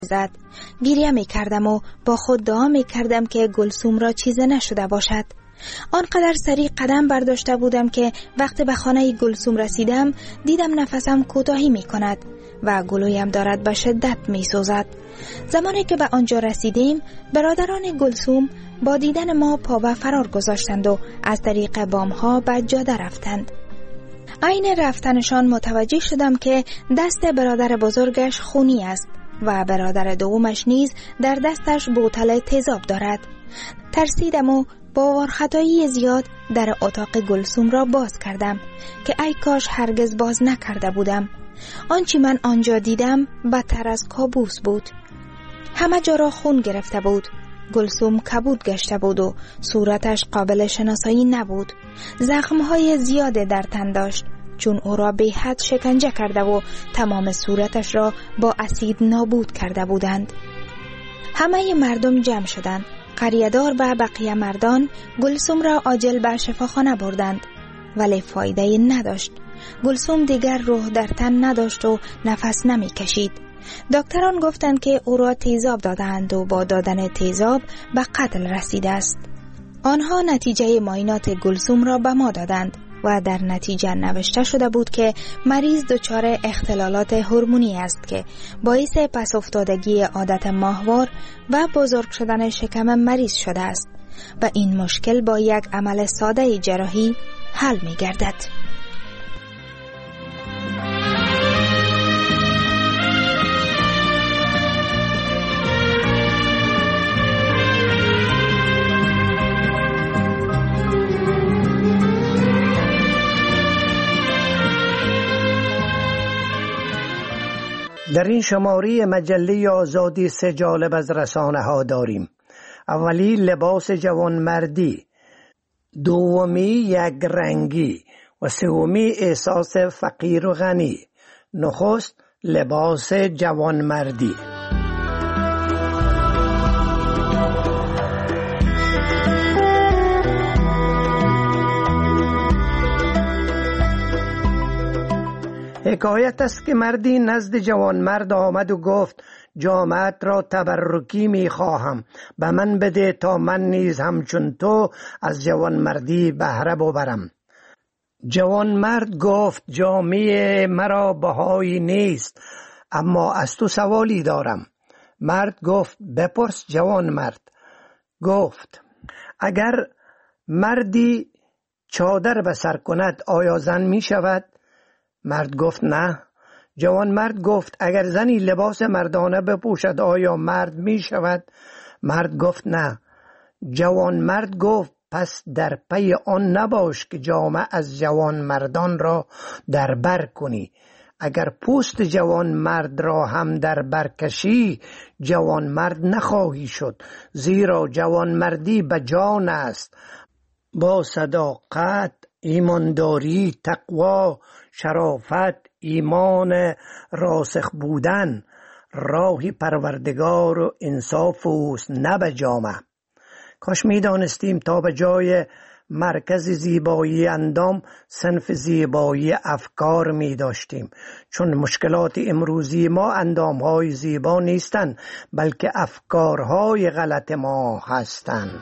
زد. گریه می کردم و با خود دعا می کردم که گلسوم را چیزی نشده باشد. آنقدر سریع قدم برداشته بودم که وقتی به خانه گلسوم رسیدم دیدم نفسم کوتاهی می کند و گلویم دارد به شدت می سوزد. زمانی که به آنجا رسیدیم برادران گلسوم با دیدن ما پا به فرار گذاشتند و از طریق بامها به جاده رفتند. عین رفتنشان متوجه شدم که دست برادر بزرگش خونی است و برادر دومش نیز در دستش بوتل تیزاب دارد. ترسیدم و با وارخطایی زیاد در اتاق گلسوم را باز کردم که ای کاش هرگز باز نکرده بودم. آنچه من آنجا دیدم بدتر از کابوس بود. همه جا را خون گرفته بود. گلسوم کبود گشته بود و صورتش قابل شناسایی نبود. زخمهای زیاد در تن داشت چون او را به حد شکنجه کرده و تمام صورتش را با اسید نابود کرده بودند. همه مردم جمع شدند. قریه‌دار و بقیه مردان گلسوم را عاجل به شفاخانه بردند ولی فایده نداشت. گلسوم دیگر روح در تن نداشت و نفس نمی کشید. دکتران گفتند که او را تیزاب دادند و با دادن تیزاب به قتل رسیده است. آنها نتیجه معاینات گلسوم را به ما دادند و در نتیجه نوشته شده بود که مریض دچار اختلالات هورمونی است که باعث پس افتادگی عادت ماهوار و بزرگ شدن شکم مریض شده است و این مشکل با یک عمل ساده جراحی حل می گردد. در این شماره مجله آزادی 3 جالب از رسانه ها داریم. اولی لباس جوانمردی، دومی یک رنگی و سومی احساس فقیر و غنی. نخست لباس جوانمردی. حکایت است که مردی نزد جوانمرد آمد و گفت جامعت را تبرکی می خواهم، به من بده تا من نیز همچون تو از جوانمردی بهره ببرم. جوانمرد گفت جامه مرا بهایی نیست، اما از تو سوالی دارم. مرد گفت بپرس. جوانمرد گفت اگر مردی چادر به سر کند آیا زن می شود؟ مرد گفت نه. جوانمرد گفت اگر زنی لباس مردانه بپوشد آیا مرد می شود؟ مرد گفت نه. جوانمرد گفت پس در پی آن نباش که جامه از جوانمردان را در بر کنی. اگر پوست جوانمرد را هم در بر کشی جوانمرد نخواهی شد، زیرا جوانمردی به جان است. با صداقت، ایمانداری، تقوا، شرافت، ایمان راسخ بودن راهی پروردگار و انصاف اوست، نه به جامه. کاش می دانستیم تا به جای مرکز زیبایی اندام صنف زیبایی افکار می داشتیم، چون مشکلات امروزی ما اندامهای زیبا نیستند بلکه افکارهای غلط ما هستند.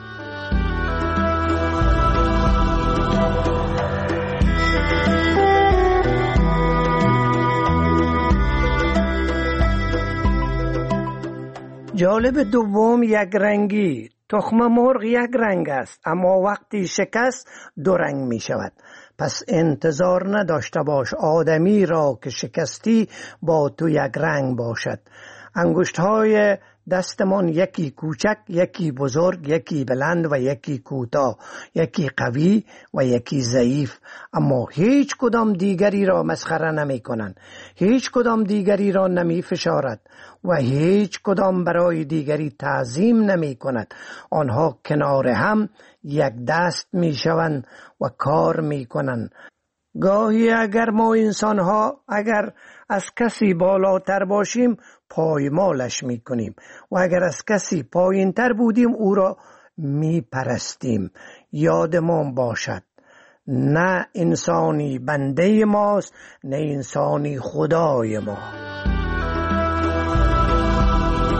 جالب دوم یک رنگی. تخم مرغ یک رنگ است اما وقتی شکست 2 رنگ می شود. پس انتظار نداشته باش آدمی را که شکستی با تو یک رنگ باشد. انگشت‌های دستمان یکی کوچک، یکی بزرگ، یکی بلند و یکی کوتاه، یکی قوی و یکی ضعیف، اما هیچ کدام دیگری را مسخره نمی کنند، هیچ کدام دیگری را نمی فشارد و هیچ کدام برای دیگری تعظیم نمی کند. آنها کنار هم یک دست می شوند و کار می کنند. گاهی اگر ما انسان‌ها اگر از کسی بالاتر باشیم پایمالش می کنیم و اگر از کسی پایین تر بودیم او را می پرستیم. یادمان باشد نه انسانی بنده ماست، نه انسانی خدای ما.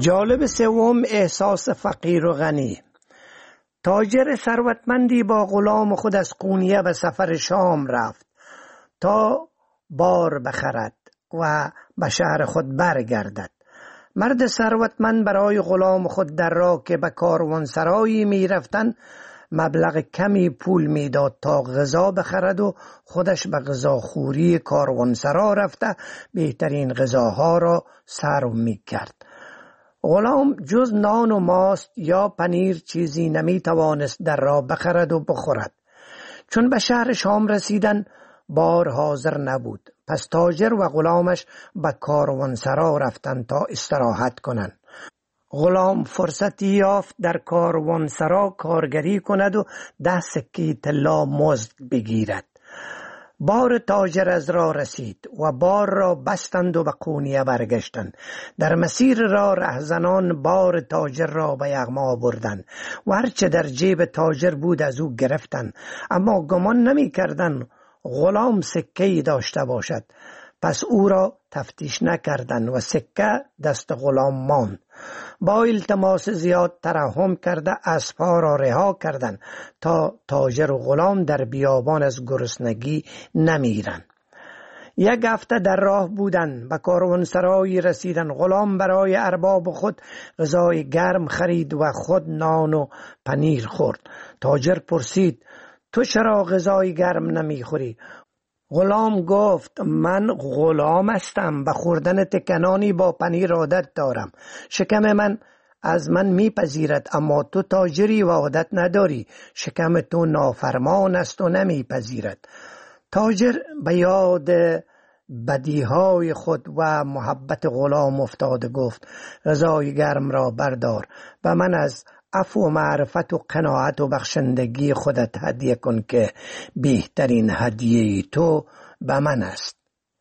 جالب سوم، احساس فقیر و غنی. تاجر ثروتمندی با غلام خود از قونیه به سفر شام رفت تا بار بخرد و به شهر خود برگردد. مرد ثروتمند برای غلام خود در راه که به کاروانسرایی می رفتن مبلغ کمی پول می داد تا غذا بخرد و خودش به غذاخوری کاروانسرا رفته بهترین غذاها را سرو می کرد. غلام جز نان و ماست یا پنیر چیزی نمی توانست در راه بخرد و بخورد. چون به شهر شام رسیدن بار حاضر نبود، پس تاجر و غلامش به کاروانسرا رفتند تا استراحت کنند. غلام فرصتی یافت در کاروانسرا کارگری کند و 10 سکه طلا مزد بگیرد. بار تاجر از راه رسید و بار را بستند و به قونیه برگشتند. در مسیر راه رهزنان بار تاجر را به یغما بردند و هرچه در جیب تاجر بود از او گرفتند، اما گمان نمی کردند غلام سکه‌ای داشته باشد. پس او را تفتیش نکردند و سکه دست غلام ماند. با التماس زیاد ترحم کرده اسبها را رها کردند تا تاجر و غلام در بیابان از گرسنگی نمیرند. 1 هفته در راه بودند، به کاروانسرایی رسیدند. غلام برای ارباب خود غذای گرم خرید و خود نان و پنیر خورد. تاجر پرسید: تو چرا غذای گرم نمیخوری؟ غلام گفت: من غلام هستم، به خوردن تکنانی با پنیر عادت دارم. شکم من از من میپذیرد، اما تو تاجری و عادت نداری. شکم تو نافرمان است و نمیپذیرد. تاجر به یاد بدیهای خود و محبت غلام افتاد گفت: غذای گرم را بردار، و من از عفو و معرفت و قناعت و بخشندگی خودت هدیه کن که بهترین هدیه تو به من است.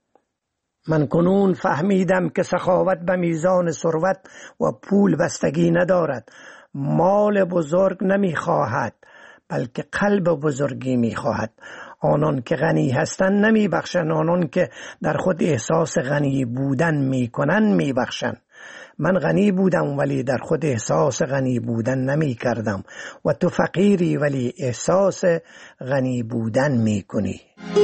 من کنون فهمیدم که سخاوت به میزان ثروت و پول بستگی ندارد. مال بزرگ نمیخواهد بلکه قلب بزرگی میخواهد. آنان که غنی هستند نمیبخشند، آنان که در خود احساس غنی بودن میکنند میبخشند. من غنی بودم ولی در خود احساس غنی بودن نمی کردم و تو فقیری ولی احساس غنی بودن می کنی.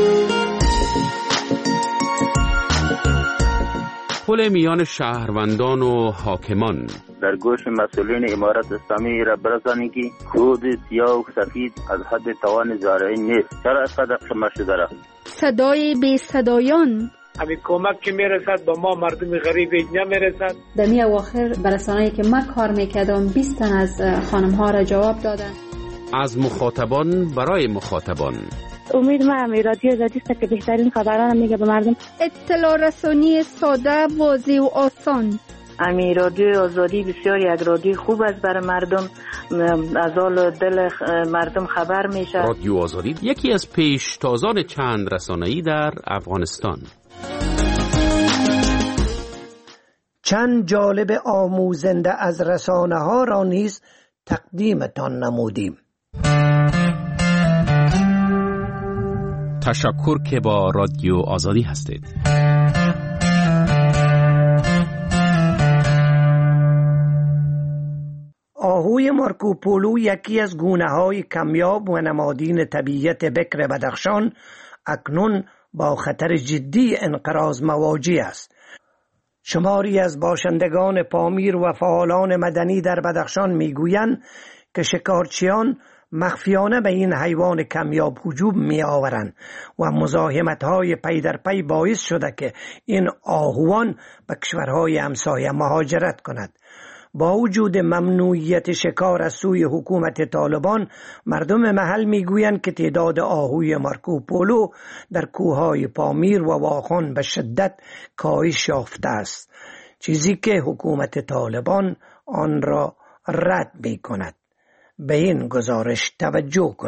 پل میان شهروندان و حاکمان. در گوش مسئولین امارت اسلامی را برسانید که کود سیاه و سفید از حد توان زارعی نیست. چرا اینقدر شما شده را؟ صدای بی صدایان. همین کمک که میرسد با ما مردم غریب نمیرسد. در می اواخر برسانه‌ای که من کار میکردم 20 تن از خانم ها را جواب دادن. از مخاطبان برای مخاطبان. امید من رادیو آزادی است که بهترین خبران میگه به مردم. اطلاع رسانی ساده، واضح و آسان. امی رادیو آزادی بسیار یک رادیو خوب است برای مردم، از حال دل مردم خبر میشه. رادیو آزادی یکی از پیشتازان چند رسانه‌ای در افغانستان. چند جالب آموزنده از رسانه ها را نیز تقدیمتان نمودیم. تشکر که با رادیو آزادی هستید. آهوی مارکوپولو یکی از گونه‌های کمیاب و نمادین طبیعت بکر بدخشان اکنون با خطر جدی انقراض مواجه است. شماری از باشندگان پامیر و فعالان مدنی در بدخشان میگویند که شکارچیان مخفیانه به این حیوان کمیاب هجوم می آورند و مزاحمت‌های پی در پی باعث شده که این آهوان به کشورهای همسایه مهاجرت کند. با وجود ممنوعیت شکار از سوی حکومت طالبان، مردم محل میگویند که تعداد آهوی مارکوپولو در کوههای پامیر و واخان به شدت کاهش یافته است، چیزی که حکومت طالبان آن را رد می کند. به این گزارش توجه کنید.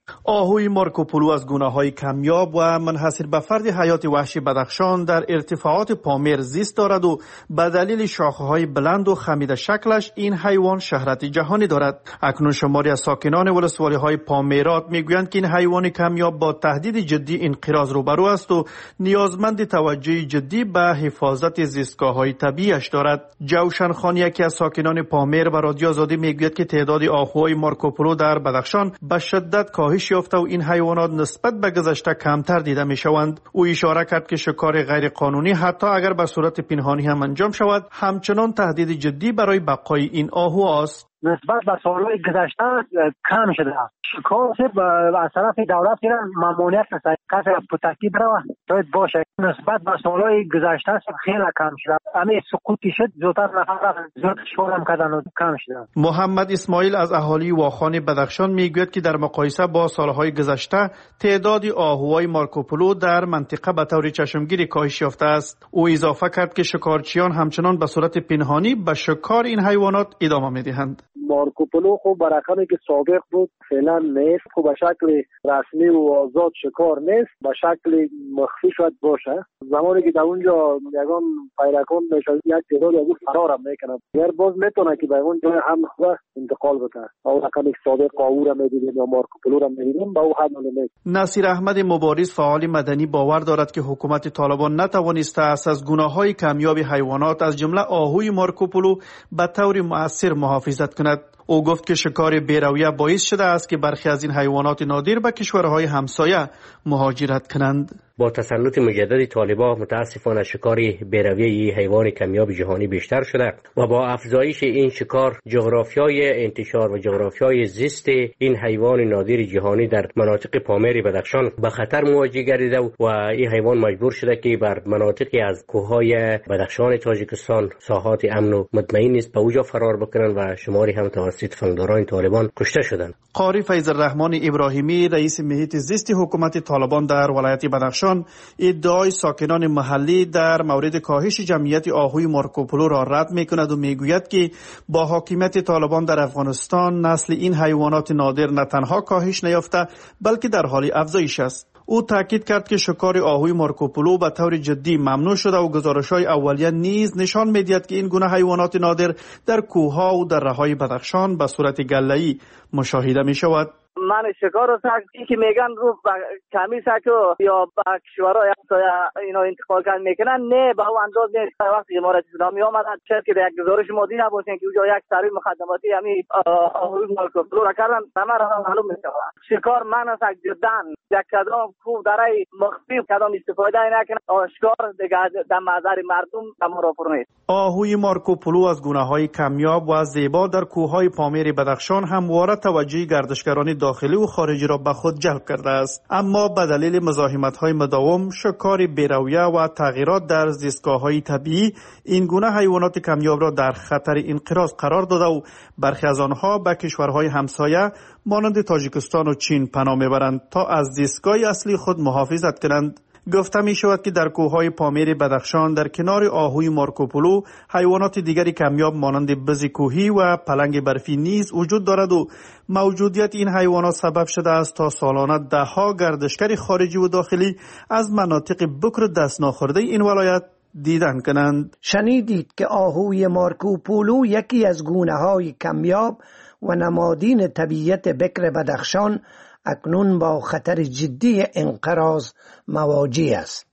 آهوی مارکوپولو از گونه‌های کمیاب و منحصر به فرد حیات وحشی بدخشان در ارتفاعات پامیر زیست دارد و به دلیل شاخه‌های بلند و خمیده شکلش این حیوان شهرت جهانی دارد. اکنون شماری از ساکنان ولسوالی‌های پامیرات میگویند که این حیوان کمیاب با تهدید جدی انقراض روبرو است و نیازمند توجه جدی به حفاظت زیستگاه‌های طبیعیش دارد. جوشن خان، یکی از ساکنان پامیر، به رادیو آزادی میگوید که تعداد آهوهای مارکوپولو در بدخشان به شدت کاهش یافته و این حیوانات نسبت به گذشته کمتر دیده می شوند. او اشاره کرد که شکار غیر قانونی حتی اگر به صورت پنهانی هم انجام شود همچنان تهدید جدی برای بقای این آهو است. نسبت به سالهای گذشته کم شده. شکار از طرف دولت ممنوعیت است. کسی پتکی بروه باید باشه. نسبت به سالهای گذشته خیلی کم شده. همه سقوطی شد، زودتر نفر زود شکار هم کردن و کم شده. محمد اسماعیل از اهالی واخان بدخشان میگوید که در مقایسه با سالهای گذشته تعداد آهوهای مارکوپولو در منطقه به طور چشمگیری کاهش یافته است. او اضافه کرد که شکارچیان همچنان به صورت پنهانی به شکار این حیوانات ادامه میدهند. مارکوپولو خب برقمی که سابق بود فعلا نیست. خب به شکل رسمی و آزاد شکار نیست، به شکل مخفی شاید باشه. زمانی که در اونجا یگان پیرکون میشه یک تعداد از اون فرار هم میکنه، دیگر باز میتونه که به اون جای هم انتقال بکنه. او رقمی که سابق قاور هم میدیدیم یا مارکوپولو هم میدیدیم به او حد نیست. نصیر احمد مبارز، فعال مدنی، باور دارد که حکومت طالبان نتوانسته است از گونه‌های کمیاب حیوانات از جمله آهوی مارکوپولو به طور مؤثر محافظت کند. او گفت که شکار بیرویه باعث شده است که برخی از این حیوانات نادر به کشورهای همسایه مهاجرت کنند. با تسلط مجدد طالبان متاسفانه شکار بیرویه حیوان کمیاب جهانی بیشتر شده و با افزایش این شکار جغرافیای انتشار و جغرافیای زیست این حیوان نادر جهانی در مناطق پامیر بدخشان به خطر مواجه گردیده و این حیوان مجبور شده که بر مناطقی از کوههای بدخشان تاجیکستان ساحات امن و مطمئن نیست به اوجا فرار بکنن و شماری هم توسط فنگداران طالبان کشته شدند. قاری فیض الرحمن ابراهیمی، رئیس محیط زیست حکومت طالبان در ولایت بدخشان، ادعای ساکنان محلی در مورد کاهش جمعیت آهوی مارکوپولو را رد می‌کند و میگوید که با حاکمیت طالبان در افغانستان نسل این حیوانات نادر نه تنها کاهش نیافته بلکه در حال افزایش است. او تاکید کرد که شکار آهوی مارکوپولو به طور جدی ممنوع شده و گزارش‌های اولیه نیز نشان می‌دهد که این گونه حیوانات نادر در کوه‌ها و دره‌های بدخشان به صورت گله‌ای مشاهده می‌شود. من شکار رو که میگن رو کمی سکو یا با کشورهای همسایه اینا انتقال کردن میکنن، نه به اون انداز نیست. وقتی امارات اسلامی آمد شاید که یک گزارش مادی نباشین که اونجا یک سروی مخدماتی همین آهوی مارکوپولو را کردن، همه را معلوم میشه. شکار من از جدا یک کدام خوب درای مخفی کدام استفاده نکنه، آشکار دیگه در نظر مردم تمرافر نیست. آهوی مارکوپولو از گونه‌های کمیاب و زیبا در کوههای پامیر بدخشان همواره توجه گردشگران داخلی و خارجی را به خود جلب کرده است، اما به دلیل مزاحمت‌های مداوم، شکار بیرویه و تغییرات در زیستگاه‌های طبیعی این گونه حیوانات کمیاب را در خطر انقراض قرار داده و برخی از آنها به کشورهای همسایه مانند تاجیکستان و چین پناه میبرند تا از زیستگاه اصلی خود محافظت کنند. گفته می شود که در کوههای پامیر بدخشان در کنار آهوی مارکوپولو حیوانات دیگری کمیاب مانند بز کوهی و پلنگ برفی نیز وجود دارد و موجودیت این حیوانات سبب شده است تا سالانه دهها گردشگر خارجی و داخلی از مناطق بکر دست ناخورده این ولایت دیدن کنند. شنیدید که آهوی مارکوپولو یکی از گونه‌های کمیاب و نمادین طبیعت بکر بدخشان اکنون با خطر جدی انقراض مواجه است.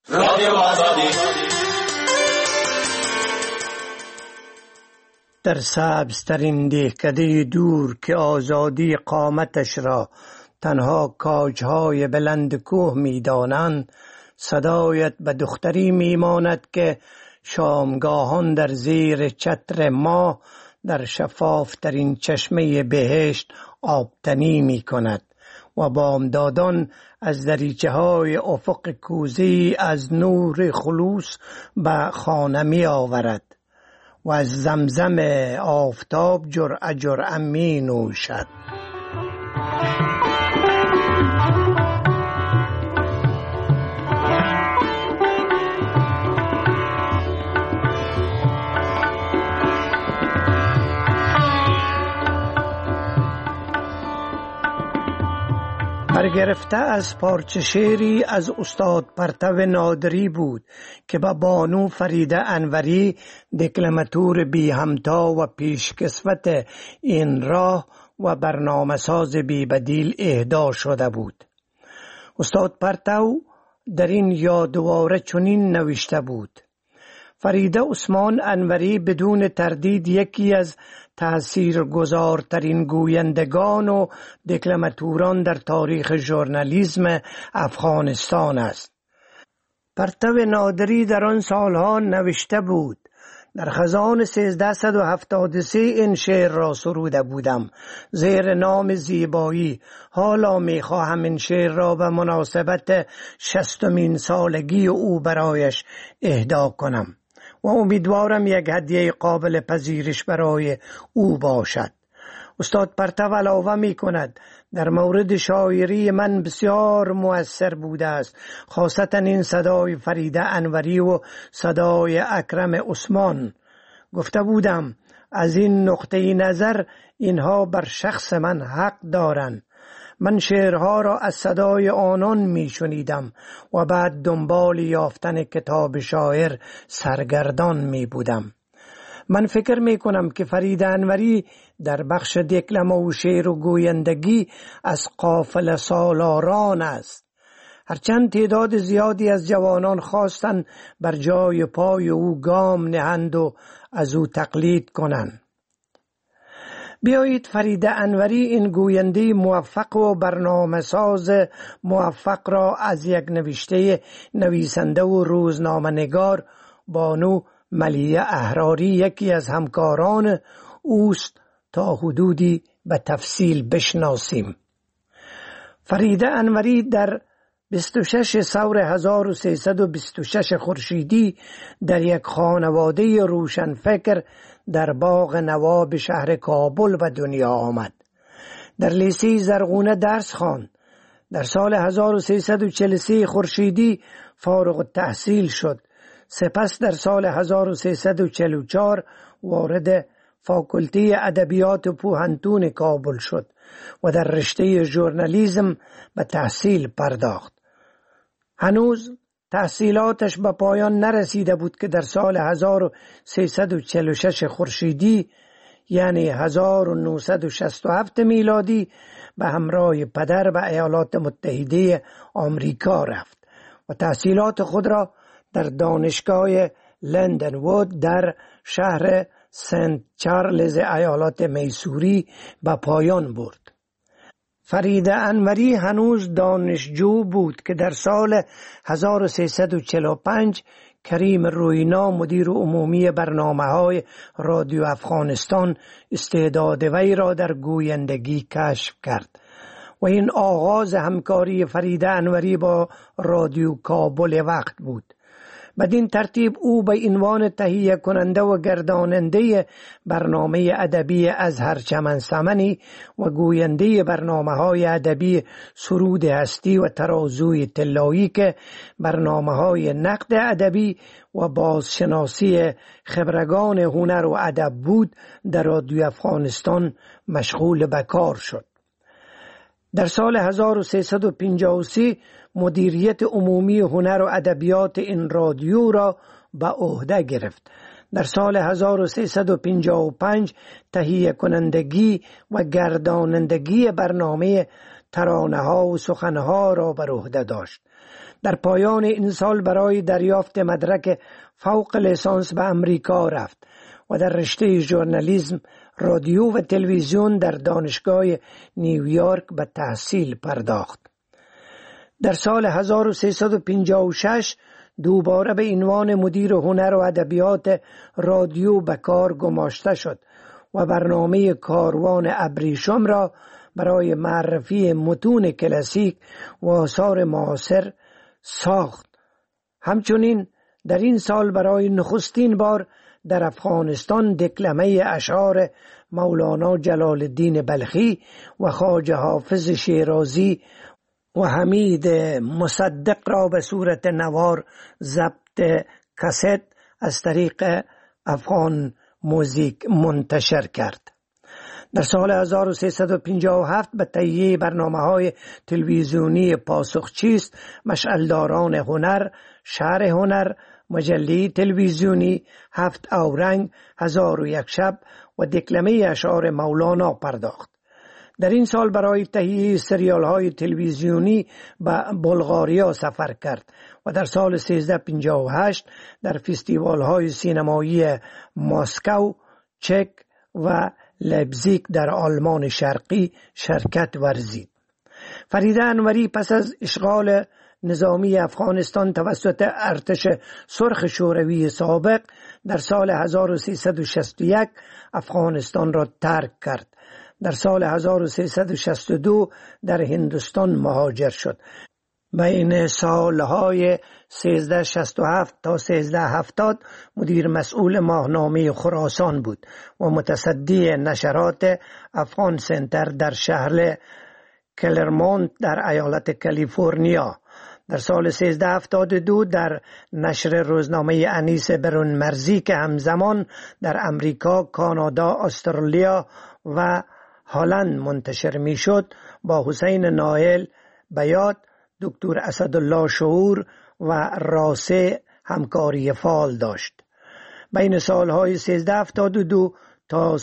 در سبزترین دهکده دور که آزادی قامتش را تنها کاجهای بلند کوه می‌دانند، صدایت به دختری میماند که شامگاهان در زیر چتر ماه در شفافترین چشمه بهشت آبتنی می کند و بامدادان از دریچه های افق کوزی از نور خلوص به خانه می آورد و از زمزم آفتاب جرعه جرعه می نوشد. برگرفته از پارچه شعری از استاد پرتو نادری بود که با بانو فریده انوری دکلماتور بی همتا و پیشکسوت این راه و برنامه ساز بی بدیل اهدا شده بود. استاد پرتو در این یادواره چنین نوشته بود: فریده عثمان انوری بدون تردید یکی از تأثیرگذارترین گویندگان و دکلماتوران در تاریخ ژورنالیسم افغانستان است. پرتو نادری در آن سالها نوشته بود: در خزان 1373 این شعر را سروده بودم زیر نام زیبایی. حالا می خواهم این شعر را به مناسبت 60مین سالگی او برایش اهدا کنم و امیدوارم یک هدیه قابل پذیرش برای او باشد. استاد پرتو علاوه می کند: در مورد شاعری من بسیار مؤثر بوده است، خاصتا این صدای فریده انوری و صدای اکرم عثمان. گفته بودم از این نقطه نظر اینها بر شخص من حق دارند. من شعرها را از صدای آنان می شنیدم و بعد دنبال یافتن کتاب شاعر سرگردان می بودم. من فکر می کنم که فرید انوری در بخش دکلمه و شعر و گویندگی از قافله سالاران است. هرچند تعداد زیادی از جوانان خواستند بر جای پای او گام نهند و از او تقلید کنند. بیایید فرید انوری این گوینده موفق و برنامه ساز موفق را از یک نویسنده و روزنامه نگار بانو ملیه احراری یکی از همکاران اوست تا حدودی به تفصیل بشناسیم. فرید انوری در 26 ثور 1326 خورشیدی در یک خانواده روشنفکر در باغ نواب شهر کابل به دنیا آمد. در لیسه زرغونه درس خواند. در سال 1343 خورشیدی فارغ التحصیل شد. سپس در سال 1344 وارد فاکولته ادبیات پوهنتون کابل شد و در رشته ژورنالیسم به تحصیل پرداخت. هنوز تحصیلاتش به پایان نرسیده بود که در سال 1346 خورشیدی یعنی 1967 میلادی به همراه پدر به ایالات متحده آمریکا رفت و تحصیلات خود را در دانشگاه لندن وود در شهر سنت چارلز ایالات میسوری به پایان برد. فرید انوری هنوز دانشجو بود که در سال 1345 کریم روینا مدیر عمومی برنامه‌های رادیو افغانستان استعداد وی را در گویندگی کشف کرد و این آغاز همکاری فرید انوری با رادیو کابل وقت بود. بدین ترتیب او به عنوان تهیه کننده و گرداننده برنامه ادبی ازهر چمن سمنی و گوینده برنامه‌های ادبی سرود هستی و ترازوی طلایی که برنامه‌های نقد ادبی و بازشناسی خبرگان هنر و ادب بود در رادیو افغانستان مشغول به کار شد. در سال 1353 مدیریت عمومی هنر و ادبیات این رادیو را به عهده گرفت. در سال 1355 تهیه کنندگی و گردانندگی برنامه ترانه‌ها و سخنها را بر عهده داشت. در پایان این سال برای دریافت مدرک فوق لیسانس به امریکا رفت و در رشته ژورنالیسم رادیو و تلویزیون در دانشگاه نیویورک به تحصیل پرداخت. در سال 1356 دوباره به عنوان مدیر هنر و ادبیات رادیو به کار گماشته شد و برنامه کاروان ابریشم را برای معرفی متون کلاسیک و آثار معاصر ساخت. همچنین در این سال برای نخستین بار در افغانستان دکلمه اشعار مولانا جلال الدین بلخی و خواجه حافظ شیرازی و حمید مصدق را به صورت نوار ضبط کست از طریق افغان موزیک منتشر کرد. در سال 1357 به تهیه برنامه‌های تلویزیونی پاسخچیست، مشعلداران هنر، شهر هنر، مجله تلویزیونی، 7 اورنگ، 1001 شب و دکلمه اشعار مولانا پرداخت. در این سال برای تهیه سریال های تلویزیونی به بلغاریا سفر کرد و در سال 1358 در فستیوال های سینمایی مسکو، چک و لایپزیگ در آلمان شرقی شرکت ورزید. فریده انوری پس از اشغال نظامی افغانستان توسط ارتش سرخ شوروی سابق در سال 1361 افغانستان را ترک کرد. در سال 1362 در هندوستان مهاجر شد. بین سالهای 1367 تا 1370 مدیر مسئول ماهنامه خراسان بود و متصدی نشرات افغان سنتر در شهر کلرمونت در ایالت کالیفرنیا. در سال 1372 در نشر روزنامه انیس برون مرزی که همزمان در امریکا، کانادا، استرالیا و هلند منتشر می شد با حسین نایل بیات، دکتر اسدالله شعور و راسه همکاری فعال داشت. بین سالهای 1372 تا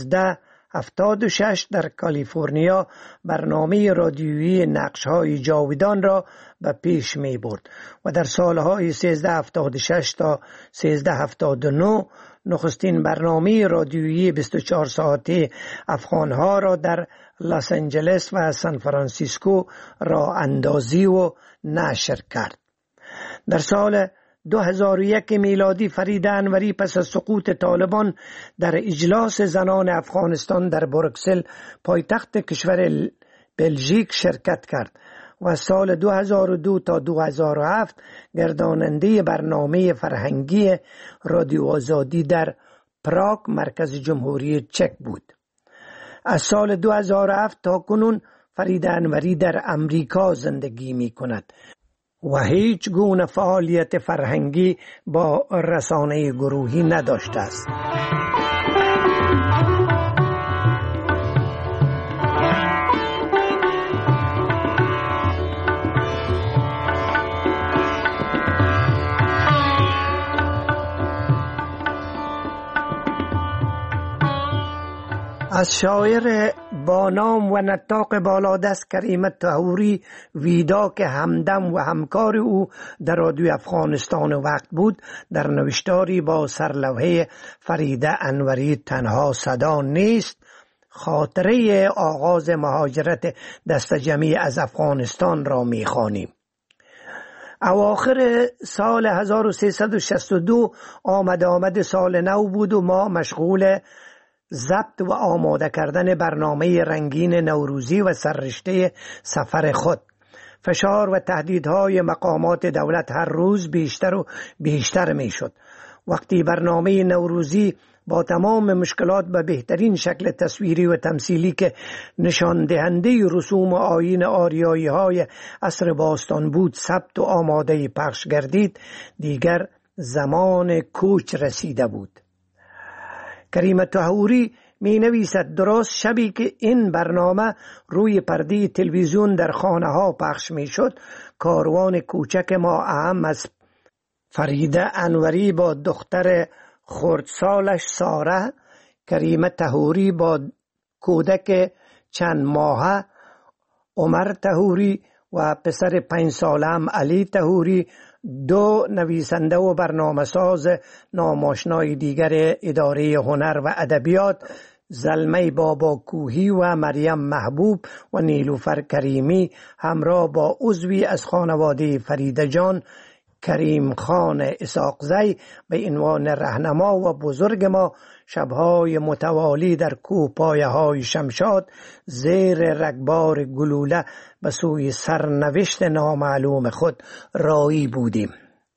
1376 در کالیفرنیا برنامه رادیویی نقش‌های جاودان را به پیش می برد و در سالهای 1376 تا 1379 نخستین برنامه رادیویی 24 ساعته افغانها را در لس آنجلس و سان فرانسیسکو راه اندازی و نشر کرد. در سال 2001 میلادی فریده انوری پس از سقوط طالبان در اجلاس زنان افغانستان در بروکسل پایتخت کشور بلژیک شرکت کرد و سال 2002 تا 2007 گرداننده برنامه فرهنگی رادیو آزادی در پراگ مرکز جمهوری چک بود. از سال 2007 تا کنون فریده انوری در امریکا زندگی می کند و هیچ گونه فعالیت فرهنگی با رسانه گروهی نداشته است. از شاعر با نام و نطاق بالادست کریم طهوری ویدا که همدم و همکار او در رادیو افغانستان وقت بود، در نوشتاری با سرلوحه فریده انوری تنها صدا نیست خاطره آغاز مهاجرت دست جمعی از افغانستان را می‌خوانیم. اواخر سال 1362 آمد سال نو بود و ما مشغول ضبط و آماده کردن برنامه رنگین نوروزی و سررشته سفر خود. فشار و تهدیدهای مقامات دولت هر روز بیشتر و بیشتر می شد. وقتی برنامه نوروزی با تمام مشکلات به بهترین شکل تصویری و تمثیلی که نشان دهنده رسوم و آیین آریایی های عصر باستان بود ثبت و آماده پخش گردید، دیگر زمان کوچ رسیده بود. کریم طهوری می نویسد درست شبی که این برنامه روی پرده تلویزیون در خانه ها پخش می شد، کاروان کوچک ما اهم از فریده انوری با دختر خردسالش ساره، کریم طهوری با کودک چند ماهه عمر طهوری و پسر 5 سالم علی طهوری، 2 نویسنده و برنامه ساز ناماشنای دیگر اداره هنر و ادبیات، زلمه بابا کوهی و مریم محبوب و نیلوفر کریمی، همراه با عضوی از خانواده فریده جان، کریم خان اسحاقزی، به عنوان راهنما و بزرگ ما شبهای متوالی در کوهپایه های شمشاد زیر رگبار گلوله به سوی سرنوشت نامعلوم خود رایی بودیم.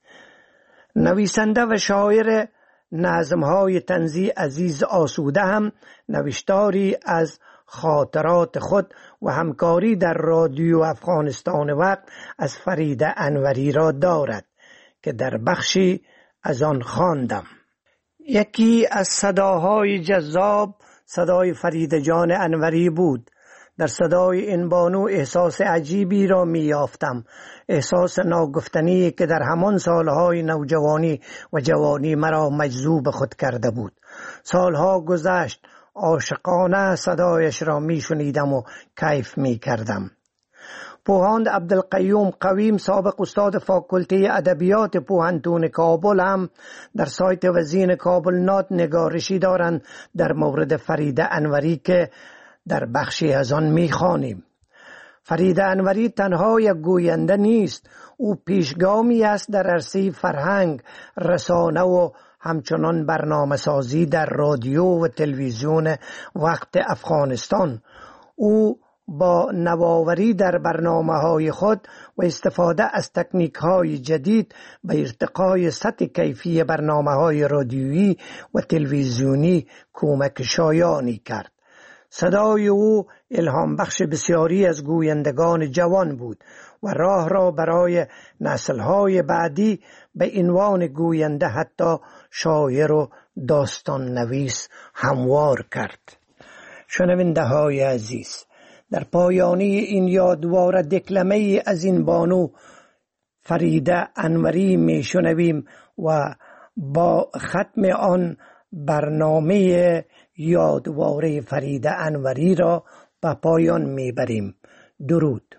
نویسنده و شاعر نظمهای طنزی عزیز آسوده هم نوشتاری از خاطرات خود و همکاری در رادیو افغانستان وقت از فریده انوری را دارد که در بخشی از آن خواندم. یکی از صداهای جذاب صدای فریده جان انوری بود. در صدای این بانو احساس عجیبی را می یافتم، احساس ناگفتنی که در همان سالهای نوجوانی و جوانی مرا مجذوب خود کرده بود. سالها گذشت، عاشقانه صدایش را می شنیدم و کیف می کردم. پوهاند عبدالقیوم قویم، سابق استاد فاکولته ادبیات پوهنتون کابل، هم در سایت وزین کابل نات نگارشی دارند در مورد فریده انوری که در بخشی از آن می‌خوانیم. فریده انوری تنها یک گوینده نیست، او پیشگامی است در عرصه فرهنگ، رسانه و همچنان برنامه سازی در رادیو و تلویزیون وقت افغانستان. او با نوآوری در برنامه‌های خود و استفاده از تکنیک‌های جدید به ارتقای سطح کیفی برنامه‌های رادیویی و تلویزیونی کمک شایانی کرد. صدای او الهام بخش بسیاری از گویندگان جوان بود و راه را برای نسل‌های بعدی به عنوان گوینده حتی شاعر و داستان نویس هموار کرد. شنونده‌های عزیز، در پایانی این یادوار دکلمه از این بانو فریده انوری می شنویم و با ختم آن برنامه یادواره فریده انوری را به پایان می بریم. درود.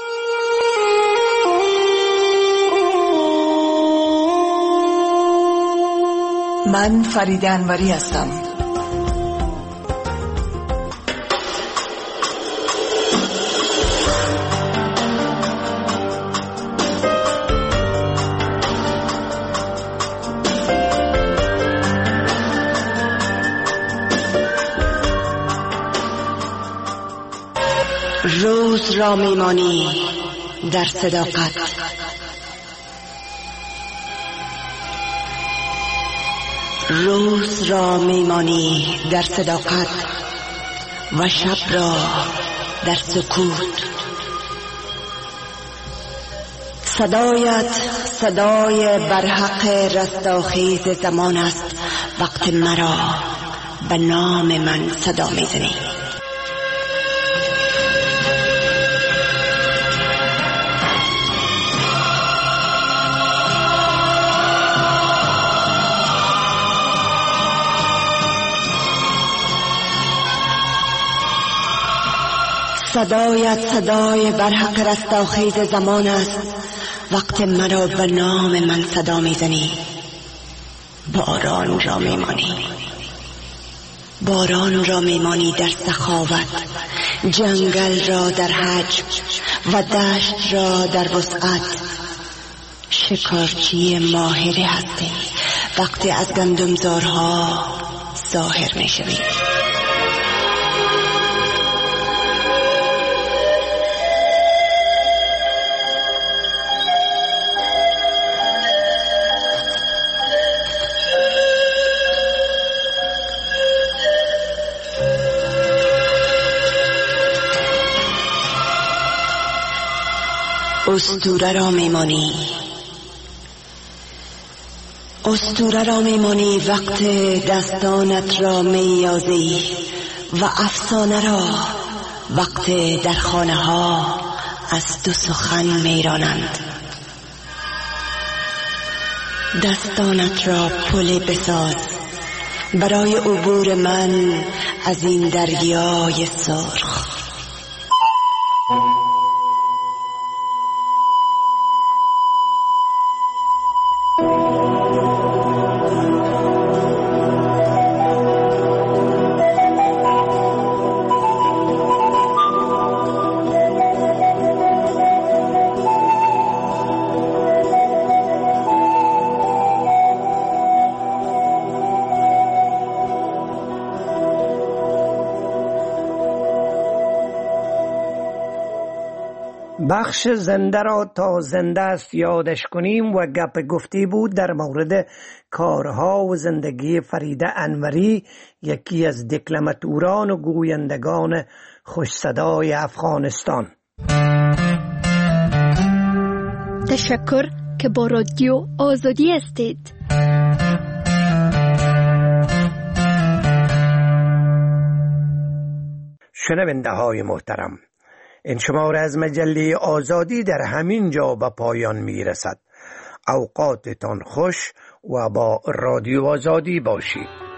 من فریده انوری هستم. روز را میمانی در صداقت، روز را میمانی در صداقت و شب را در سکوت. صدایت صدای برحق رستاخیز زمان است، وقت مرا به نام من صدا میزنی. صدایت صدای برحق رستاخیز زمان است، وقت مرا به نام من صدا میزنی. باران را میمانی، باران را میمانی در سخاوت، جنگل را در حجم و دشت را در وسعت. شکارچی ماهر هستی وقتی از گندمزارها ظاهر میشوی. اسطوره را میمانی، اسطوره را میمانی وقت دستانت را میازی و افسانه را وقت در خانه ها از تو سخن میرانند. دستانت را پل بساز برای عبور من از این دریای سرخ. بخش زنده را تا زنده است یادش کنیم و گپ گفتی بود در مورد کارها و زندگی فریده انوری، یکی از دکلماتوران و گویندگان خوش صدای افغانستان. تشکر که با رادیو آزادی هستید. شنونده های محترم، این شماره از مجله آزادی در همین جا به پایان می رسد. اوقاتتان خوش و با رادیو آزادی باشید.